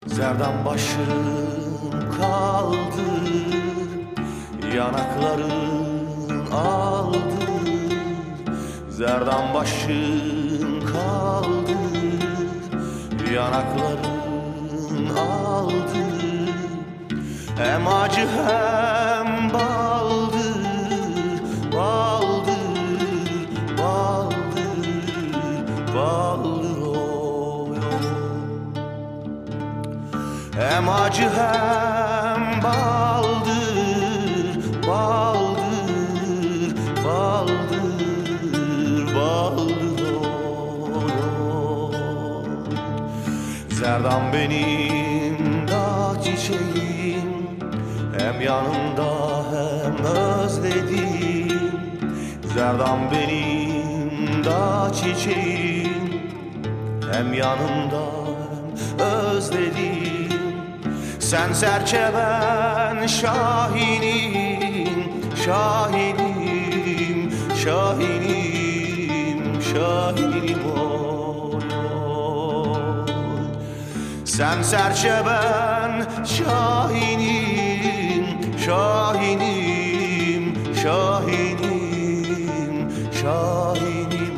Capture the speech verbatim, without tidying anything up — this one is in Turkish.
Zerdan başım kaldı, yanakların aldı. Zerdan başım kaldı, yanakların aldı. Hem acı hem baldır, baldır, baldır, baldır oy. Hem acı hem baldır, baldır, baldır, baldır oy. Zerdan benim da çiçeğim, hem yanımda hem özledim. Zerdan benim da çiçeğim, hem yanımda hem özledim. Sen serçe ben şahinim, şahinim, şahinim, şahinim oy, oy. Sen serçe ben şahinim, şahinim, şahinim, şahinim